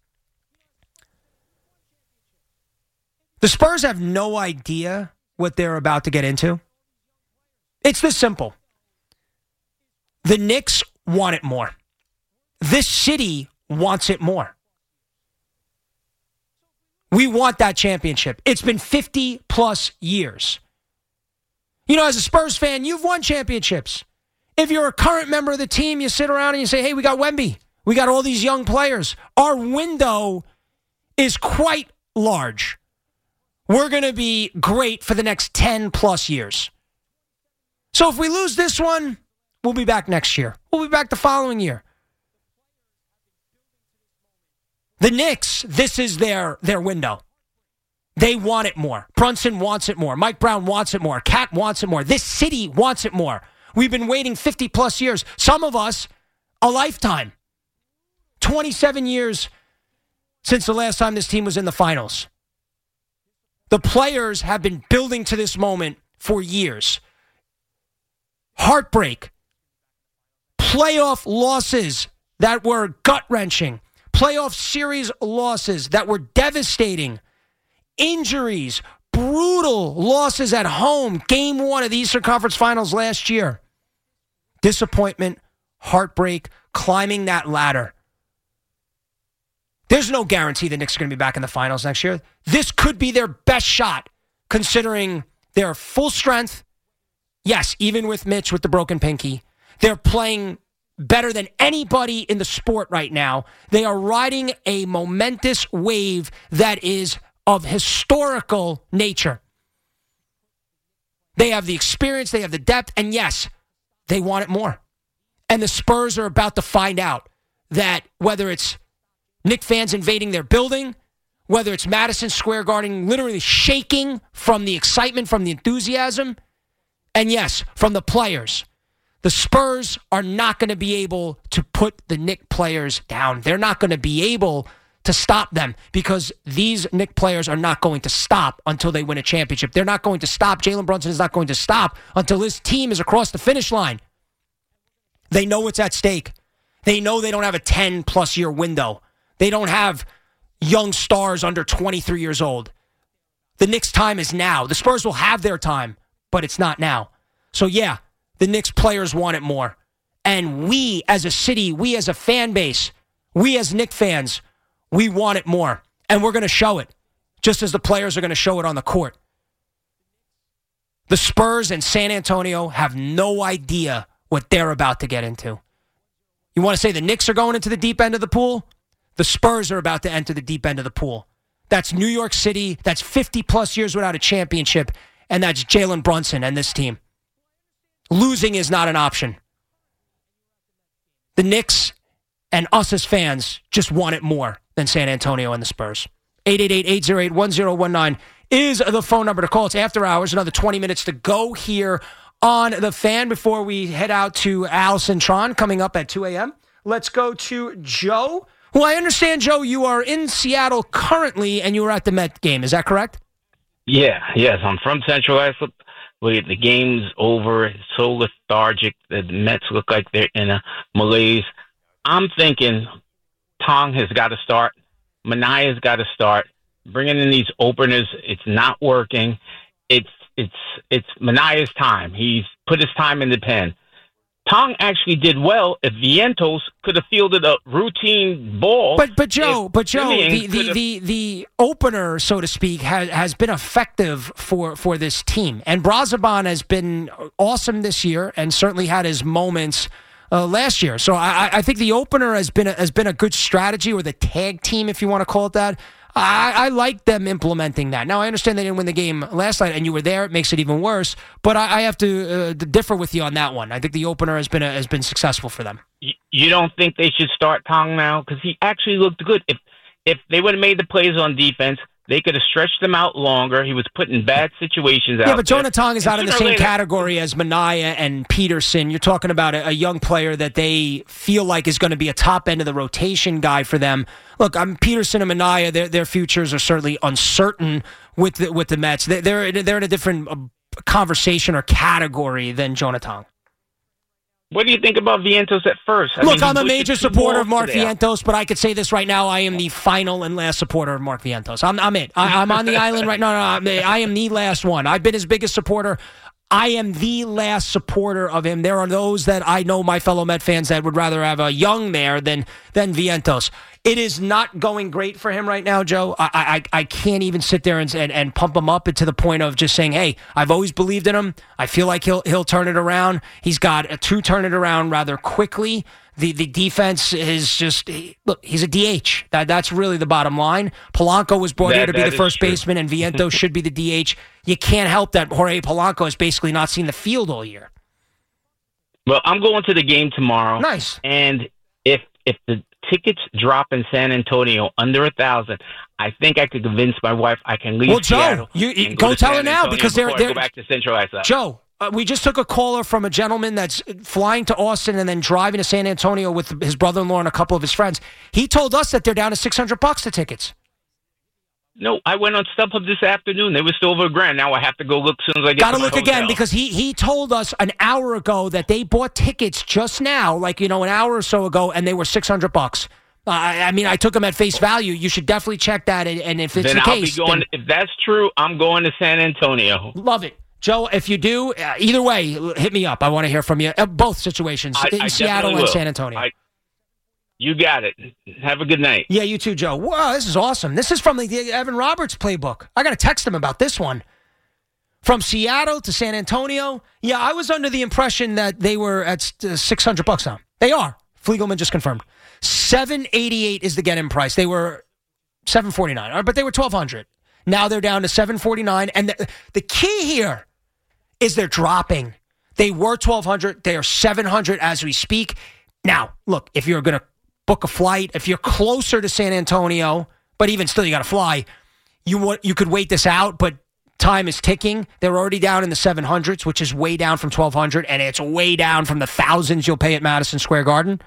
The Spurs have no idea what they're about to get into. It's this simple. The Knicks want it more. This city wants it more. We want that championship. It's been fifty plus years. You know, as a Spurs fan, you've won championships. If you're a current member of the team, you sit around and you say, hey, we got Wemby. We got all these young players. Our window is quite large. We're going to be great for the next ten plus years. So if we lose this one, we'll be back next year. We'll be back the following year. The Knicks, this is their, their window. They want it more. Brunson wants it more. Mike Brown wants it more. Cat wants it more. This city wants it more. We've been waiting fifty plus years. Some of us, a lifetime. twenty-seven years since the last time this team was in the finals. The players have been building to this moment for years. Heartbreak. Playoff losses that were gut-wrenching. Playoff series losses that were devastating. Injuries. Brutal losses at home. Game one of the Eastern Conference Finals last year. Disappointment. Heartbreak. Climbing that ladder. There's no guarantee the Knicks are going to be back in the finals next year. This could be their best shot, considering their full strength. Yes, even with Mitch with the broken pinky. They're playing better than anybody in the sport right now. They are riding a momentous wave that is of historical nature. They have the experience, they have the depth, and yes, they want it more. And the Spurs are about to find out that whether it's Knicks fans invading their building, whether it's Madison Square Garden literally shaking from the excitement, from the enthusiasm, and yes, from the players. The Spurs are not going to be able to put the Knicks players down. They're not going to be able to stop them because these Knicks players are not going to stop until they win a championship. They're not going to stop. Jalen Brunson is not going to stop until his team is across the finish line. They know what's at stake. They know they don't have a ten-plus year window. They don't have young stars under twenty-three years old. The Knicks' time is now. The Spurs will have their time, but it's not now. So, yeah, the Knicks players want it more. And we as a city, we as a fan base, we as Knicks fans, we want it more. And we're going to show it, just as the players are going to show it on the court. The Spurs and San Antonio have no idea what they're about to get into. You want to say the Knicks are going into the deep end of the pool? The Spurs are about to enter the deep end of the pool. That's New York City. That's fifty-plus years without a championship. And that's Jalen Brunson and this team. Losing is not an option. The Knicks and us as fans just want it more than San Antonio and the Spurs. eight eight eight, eight oh eight, one oh one nine is the phone number to call. It's after hours. Another twenty minutes to go here on The Fan before we head out to Allison Tron coming up at two a.m. Let's go to Joe. Well, I understand, Joe, you are in Seattle currently and you were at the Met game. Is that correct? Yeah, yes. I'm from Central Islip. The game's over. It's so lethargic. The Mets look like they're in a malaise. I'm thinking Tong has got to start. Manaea's got to start. Bringing in these openers, it's not working. It's it's it's Manaea's time. He's put his time in the pen. Tong actually did well if Vientos could have fielded a routine ball. But but Joe, but Joe, the, the, the, the opener, so to speak, has has been effective for, for this team. And Brazoban has been awesome this year and certainly had his moments uh, last year. So I, I think the opener has been a, has been a good strategy, or the tag team, if you want to call it that. I, I like them implementing that. Now, I understand they didn't win the game last night, and you were there. It makes it even worse. But I, I have to uh, differ with you on that one. I think the opener has been a, has been successful for them. You don't think they should start Tong now? Because he actually looked good. If if they would have made the plays on defense, they could have stretched them out longer. He was put in bad situations out Yeah, but there. Jonah Tong is And not in the sooner or same later- category as Manaea and Peterson. You're talking about a, a young player that they feel like is going to be a top end of the rotation guy for them. Look, I'm Peterson and Manaea. Their their futures are certainly uncertain with the, with the Mets. They, they're they're in a different uh, conversation or category than Jonah Tong. What do you think about Vientos at first? I Look, mean, he I'm a pushed major the two supporter of balls Mark today. Vientos, but I could say this right now: I am the final and last supporter of Mark Vientos. I'm, I'm it. I, I'm on the island right now. No, no, I'm, I am the last one. I've been his biggest supporter. I am the last supporter of him. There are those that I know, my fellow Met fans, that would rather have a Young there than than Vientos. It is not going great for him right now, Joe. I I, I can't even sit there and, and and pump him up to the point of just saying, "Hey, I've always believed in him. I feel like he'll he'll turn it around." He's got to turn it around rather quickly. The the defense is just look. He's a D H. That that's really the bottom line. Polanco was brought That- here to be that the is first true. baseman, and Vientos should be the D H. You can't help that Jorge Polanco has basically not seen the field all year. Well, I'm going to the game tomorrow. Nice. And if if the tickets drop in San Antonio under a thousand, I think I could convince my wife I can leave Well, Joe, Seattle you- you- and go to tell San her now, Antonio because they're- before I they're- go back to Central Islip. Joe, uh, we just took a caller from a gentleman that's flying to Austin and then driving to San Antonio with his brother-in-law and a couple of his friends. He told us that they're down to six hundred bucks the tickets. No, I went on StubHub this afternoon. They were still over a grand. Now I have to go look as soon as I get Got to to my look again hotel. because he he told us an hour ago that they bought tickets just now, like, you know, an hour or so ago, and they were six hundred bucks. Uh, I, I mean, I took them at face value. You should definitely check that, and, and if it's then the I'll case, be going. then If that's true, I'm going to San Antonio. love it. Joe, if you do, uh, either way, l- hit me up. I want to hear from you. Uh, both situations, I, in I Seattle definitely and will. San Antonio. I, you got it. Have a good night. Yeah, you too, Joe. Wow, this is awesome. This is from the the Evan Roberts playbook. I got to text him about this one. From Seattle to San Antonio. Yeah, I was under the impression that they were at uh, six hundred bucks now. They are. Fliegelman just confirmed. seven eighty-eight is the get-in price. They were seven forty-nine, but they were twelve hundred. Now they're down to seven forty-nine, and the, the key here is they're dropping. They were twelve hundred. They are seven hundred as we speak. Now, look, if you're going to book a flight, if you're closer to San Antonio, but even still you got to fly, you want, you could wait this out, but time is ticking. They're already down in the seven hundreds, which is way down from twelve hundred, and it's way down from the thousands you'll pay at Madison Square Garden.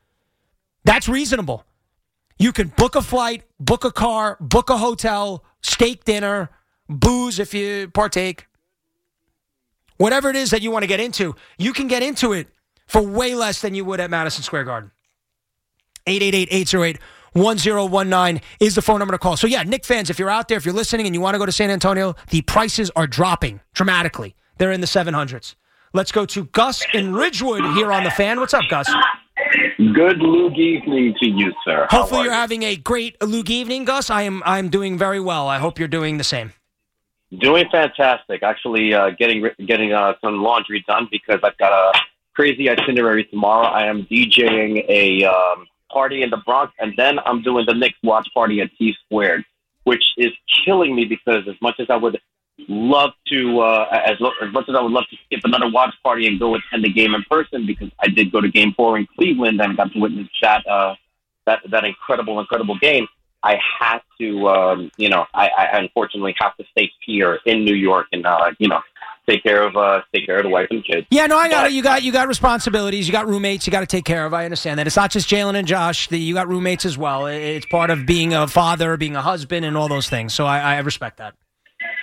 That's reasonable. You can book a flight, book a car, book a hotel, steak dinner, booze if you partake. Whatever it is that you want to get into, you can get into it for way less than you would at Madison Square Garden. eight eight eight, eight oh eight, one oh one nine is the phone number to call. So, yeah, Knick fans, if you're out there, if you're listening and you want to go to San Antonio, the prices are dropping dramatically. They're in the seven hundreds. Let's go to Gus in Ridgewood here on The Fan. What's up, Gus? Good Lug evening to you, sir. How Hopefully are you're you? having a great Lug evening, Gus. I am I'm doing very well. I hope you're doing the same. Doing fantastic. Actually, uh, getting getting uh, some laundry done because I've got a crazy itinerary tomorrow. I am DJing a um, party in the Bronx, and then I'm doing the Knicks watch party at T Squared, which is killing me because as much as I would love to, uh, as, lo- as much as I would love to skip another watch party and go attend the game in person, because I did go to Game Four in Cleveland and got to witness that uh, that that incredible, incredible game. I had to, um, you know, I, I unfortunately have to stay here in New York and, uh, you know, take care of uh, take care of the wife and kids. Yeah, no, I got But- it. You got you got responsibilities. You got roommates. You got to take care of. I understand that. It's not just Jalen and Josh. The, you got roommates as well. It's part of being a father, being a husband, and all those things. So I, I respect that.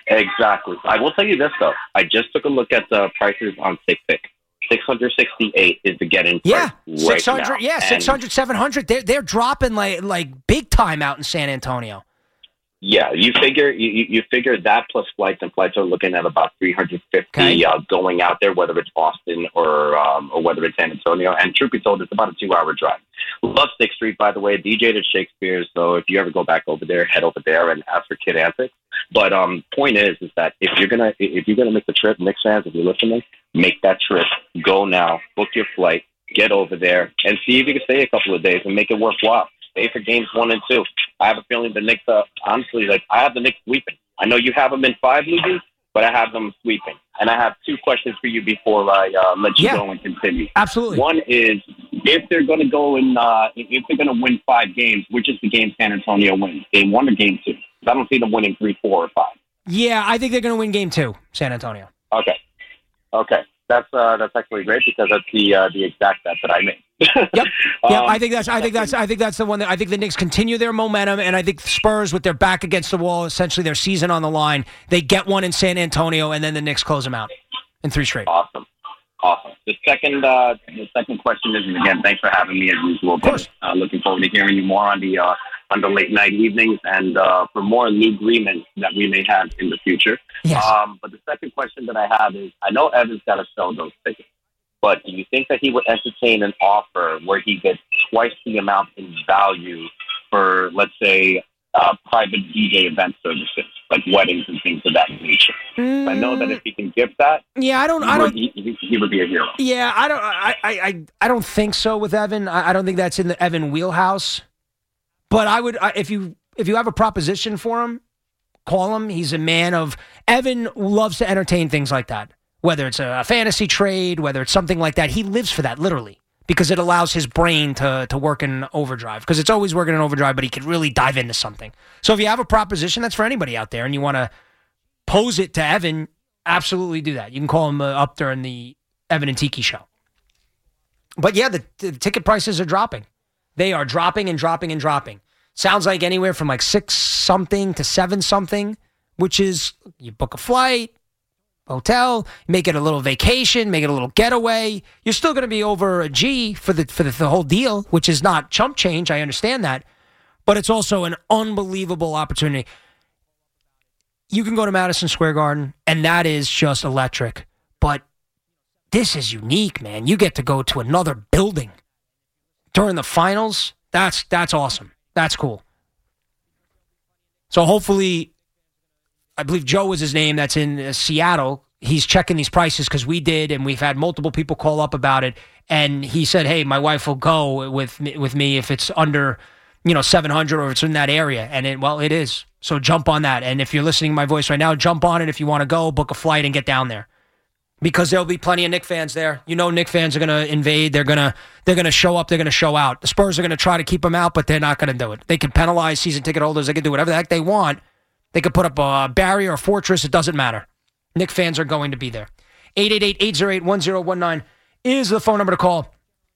Exactly. I will tell you this, though. I just took a look at the prices on SickPick. six hundred sixty-eight is the get-in yeah, price right six hundred, now. yeah, six hundred, seven hundred. They're, they're dropping like like big time out in San Antonio. Yeah, you figure you, you figure that plus flights, and flights are looking at about three hundred fifty okay. uh, going out there, whether it's Austin or um, or whether it's San Antonio. And truth be told, it's about a two-hour drive. Love Sixth Street, by the way. D J'd at Shakespeare's, so if you ever go back over there, head over there and ask for Kid Antics. But um, point is, is that if you're gonna if you're gonna make the trip, Knicks fans, if you're listening, make that trip. Go now, book your flight, get over there, and see if you can stay a couple of days and make it worthwhile. Stay for games one and two. I have a feeling the Knicks, uh, honestly, like I have the Knicks sweeping. I know you have them in five, Luigi, but I have them sweeping. And I have two questions for you before I uh, let you yeah, go and continue. Absolutely. One is, if they're going to go in, uh, if they're going to win five games, which is the game San Antonio wins? Game one or game two? I don't see them winning three, four, or five. Yeah, I think they're going to win game two, San Antonio. Okay. Okay. That's uh, that's actually great because that's the uh, the exact bet that I made. yep. Yep. Um, I think that's I think that's I think that's the one that I think the Knicks continue their momentum, and I think the Spurs, with their back against the wall, essentially their season on the line, they get one in San Antonio, and then the Knicks close them out in three straight. Awesome. Awesome. The second uh, the second question is, and again, thanks for having me as usual. Of course. Uh, looking forward to hearing you more on the uh, on the late night evenings and uh, for more new agreements that we may have in the future. Yes. Um, but the second question that I have is, I know Evan's got to sell those tickets, but do you think that he would entertain an offer where he gets twice the amount in value for, let's say, uh, private D J event services, like weddings and things of that nature? Mm. I know that if he can give that, yeah, I don't, he I would, don't, he, he, he would be a hero. Yeah, I don't, I, I, I, I don't think so with Evan. I, I don't think that's in the Evan wheelhouse. But I would, I, if you, if you have a proposition for him, call him. He's a man of, Evan loves to entertain things like that. Whether it's a fantasy trade, whether it's something like that, he lives for that, literally, because it allows his brain to to work in overdrive, because it's always working in overdrive, but he could really dive into something. So if you have a proposition that's for anybody out there and you want to pose it to Evan, absolutely do that. You can call him uh, up during the Evan and Tiki show. But yeah, the, the ticket prices are dropping. They are dropping and dropping and dropping. Sounds like anywhere from like six something to seven something, which is you book a flight, hotel, make it a little vacation, make it a little getaway. You're still going to be over a G for the for the, the whole deal, which is not chump change. I understand that, but it's also an unbelievable opportunity. You can go to Madison Square Garden, and that is just electric. But this is unique, man. You get to go to another building during the finals. That's that's awesome. That's cool. So hopefully, I believe Joe was his name, that's in uh, Seattle. He's checking these prices because we did, and we've had multiple people call up about it. And he said, hey, my wife will go with me, with me if it's under, you know, seven hundred or if it's in that area. And it, well, it is. So jump on that. And if you're listening to my voice right now, jump on it if you want to go, book a flight and get down there. Because there'll be plenty of Knicks fans there. You know, Knicks fans are going to invade. They're going to they're going to show up. They're going to show out. The Spurs are going to try to keep them out, but they're not going to do it. They can penalize season ticket holders. They can do whatever the heck they want. They could put up a barrier or fortress. It doesn't matter. Knicks fans are going to be there. eight eight eight, eight oh eight, one oh one nine is the phone number to call.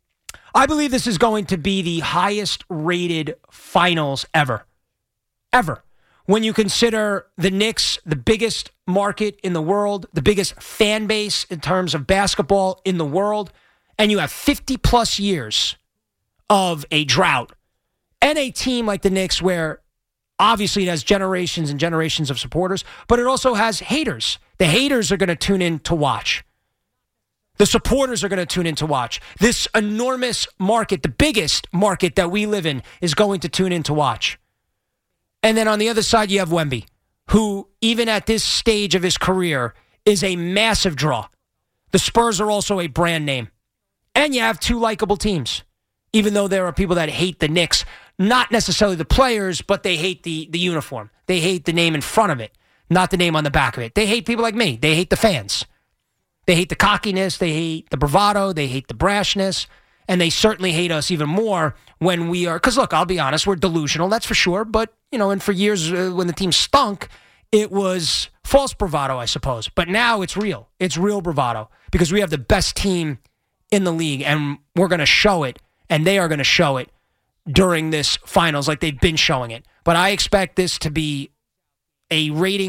I believe this is going to be the highest rated finals ever. Ever. When you consider the Knicks, the biggest market in the world, the biggest fan base in terms of basketball in the world, and you have fifty plus years of a drought, and a team like the Knicks where obviously it has generations and generations of supporters, but it also has haters. The haters are going to tune in to watch. The supporters are going to tune in to watch. This enormous market, the biggest market that we live in, is going to tune in to watch. And then on the other side, you have Wemby, who, even at this stage of his career, is a massive draw. The Spurs are also a brand name. And you have two likable teams, even though there are people that hate the Knicks, not necessarily the players, but they hate the, the uniform. They hate the name in front of it, not the name on the back of it. They hate people like me. They hate the fans. They hate the cockiness. They hate the bravado. They hate the brashness. And they certainly hate us even more when we are, because look, I'll be honest, we're delusional, that's for sure. But, you know, and for years uh, when the team stunk, it was false bravado, I suppose. But now it's real. It's real bravado because we have the best team in the league and we're going to show it, and they are going to show it during this finals like they've been showing it. But I expect this to be a ratings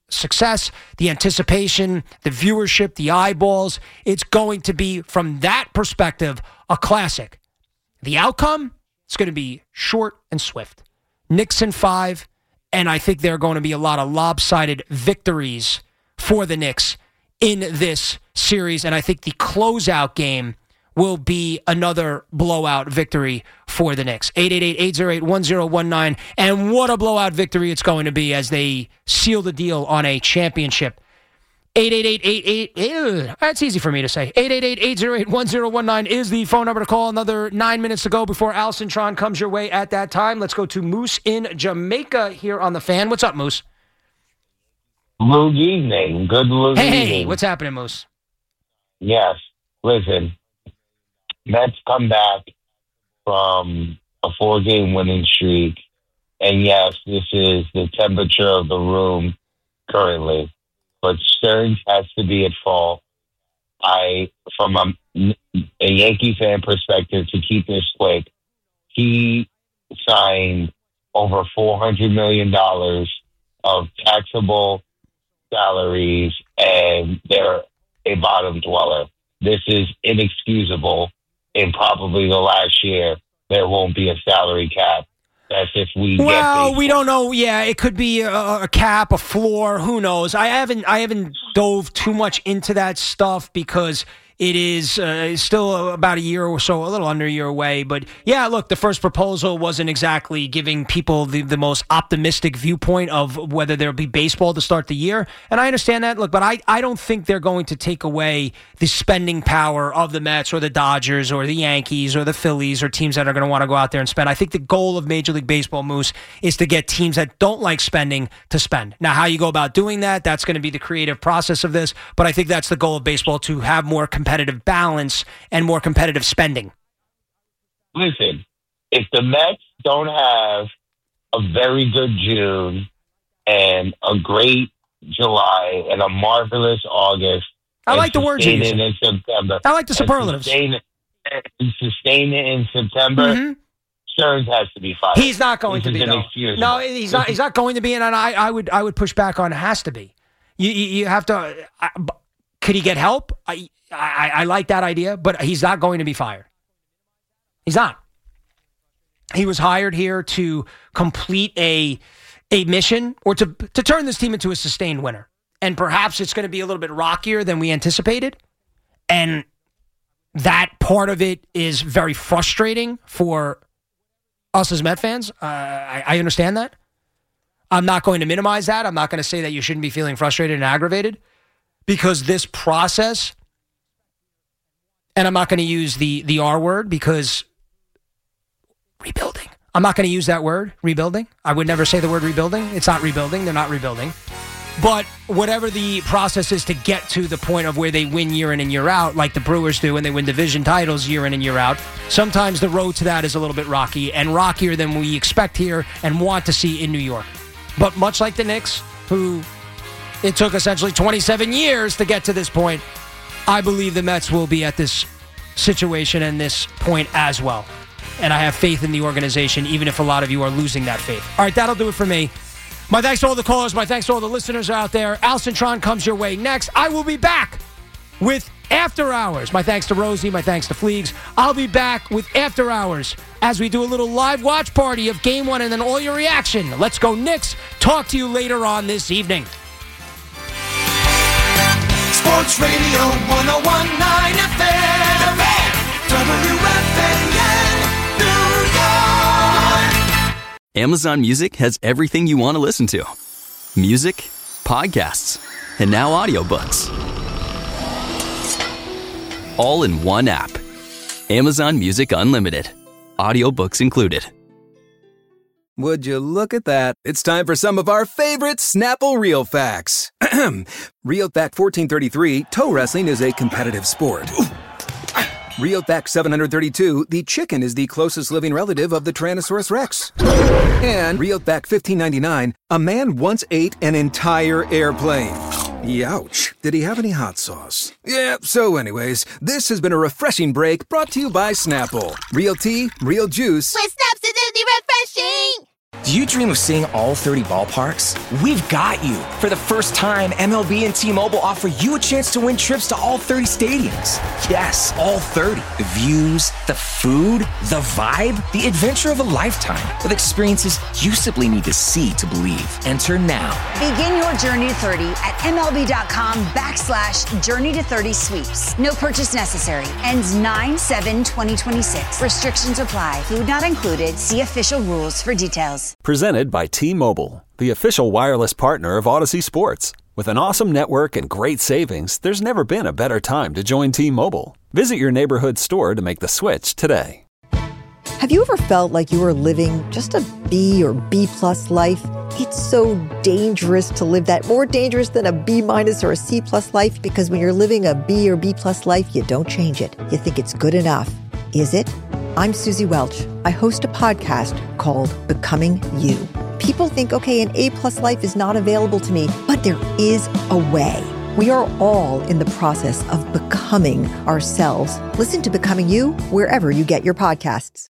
success, the anticipation, the viewership, the eyeballs. It's going to be, from that perspective, a classic. The outcome, it's going to be short and swift. Knicks in five, and I think there are going to be a lot of lopsided victories for the Knicks in this series, and I think the closeout game will be another blowout victory for the Knicks. eight eight eight, eight oh eight, one oh one nine. And what a blowout victory it's going to be as they seal the deal on a championship. eight eight eight, eight eight, that's easy for me to say. eight eight eight, eight oh eight, one oh one nine is the phone number to call. Another nine minutes to go before Al Cintron comes your way at that time. Let's go to Moose in Jamaica here on The Fan. What's up, Moose? Good evening. Good evening. Hey, hey, what's happening, Moose? Yes. Listen, Mets come back from a four-game winning streak. And yes, this is the temperature of the room currently. But Stearns has to be at fault. I, from a, a Yankee fan perspective, to keep this quick, he signed over four hundred million dollars of taxable salaries, and they're a bottom dweller. This is inexcusable. In probably the last year, there won't be a salary cap. That's if we well, get Well, we don't know. Yeah, it could be a, a cap, a floor. Who knows? I haven't I haven't dove too much into that stuff because it is uh, still about a year or so, a little under a year away. But yeah, look, the first proposal wasn't exactly giving people the, the most optimistic viewpoint of whether there'll be baseball to start the year. And I understand that. Look, but I, I don't think they're going to take away the spending power of the Mets or the Dodgers or the Yankees or the Phillies or teams that are going to want to go out there and spend. I think the goal of Major League Baseball, Moose, is to get teams that don't like spending to spend. Now, how you go about doing that, that's going to be the creative process of this. But I think that's the goal of baseball, to have more competitive competitive balance and more competitive spending. Listen, if the Mets don't have a very good June and a great July and a marvelous August, I like the words you use. In September, I like the superlatives. Sustain it, and sustain it in September. Mm-hmm. Stearns has to be fired. He's not going this to be. No, no he's not. He's not going to be. And I, I would, I would push back on has to be. You, you, you have to. I, could he get help? I, I, I like that idea, but he's not going to be fired. He's not. He was hired here to complete a a mission or to to turn this team into a sustained winner. And perhaps it's going to be a little bit rockier than we anticipated. And that part of it is very frustrating for us as Met fans. Uh, I, I understand that. I'm not going to minimize that. I'm not going to say that you shouldn't be feeling frustrated and aggravated, because this process, and I'm not going to use the, the R word because rebuilding. I'm not going to use that word, rebuilding. I would never say the word rebuilding. It's not rebuilding. They're not rebuilding. But whatever the process is to get to the point of where they win year in and year out, like the Brewers do, and they win division titles year in and year out, sometimes the road to that is a little bit rocky, and rockier than we expect here and want to see in New York. But much like the Knicks, who it took essentially twenty-seven years to get to this point, I believe the Mets will be at this situation and this point as well. And I have faith in the organization, even if a lot of you are losing that faith. All right, that'll do it for me. My thanks to all the callers. My thanks to all the listeners out there. Al Cintron comes your way next. I will be back with After Hours. My thanks to Rosie. My thanks to Fleegs. I'll be back with After Hours as we do a little live watch party of Game one and then all your reaction. Let's go Knicks. Talk to you later on this evening. Sports Radio one oh one point nine F M. W F A N New York. Amazon Music has everything you want to listen to. Music, podcasts, and now audiobooks. All in one app. Amazon Music Unlimited. Audiobooks included. Would you look at that? It's time for some of our favorite Snapple Real Facts. Real Fact fourteen thirty-three, toe wrestling is a competitive sport. Real Fact seven thirty-two, the chicken is the closest living relative of the Tyrannosaurus Rex. And Real Fact fifteen ninety-nine, a man once ate an entire airplane. Youch. Did he have any hot sauce? Yeah, so anyways, this has been a refreshing break brought to you by Snapple. Real tea, real juice. With Snap's acidity refreshing! Do you dream of seeing all thirty ballparks? We've got you. For the first time, M L B and T-Mobile offer you a chance to win trips to all thirty stadiums. Yes, all thirty. The views, the food, the vibe, the adventure of a lifetime. With experiences you simply need to see to believe. Enter now. Begin your journey to thirty at MLB.com backslash journey to thirty sweeps. No purchase necessary. Ends nine seven twenty twenty-six. Restrictions apply. Food not included. See official rules for details. Presented by T-Mobile, the official wireless partner of Odyssey Sports. With an awesome network and great savings, there's never been a better time to join T-Mobile. Visit your neighborhood store to make the switch today. Have you ever felt like you were living just a B or B plus life? It's so dangerous to live that, more dangerous than a B minus or a C plus life, because when you're living a B or B plus life, you don't change it. You think it's good enough. Is it? I'm Susie Welch. I host a podcast called Becoming You. People think, okay, an A-plus life is not available to me, but there is a way. We are all in the process of becoming ourselves. Listen to Becoming You wherever you get your podcasts.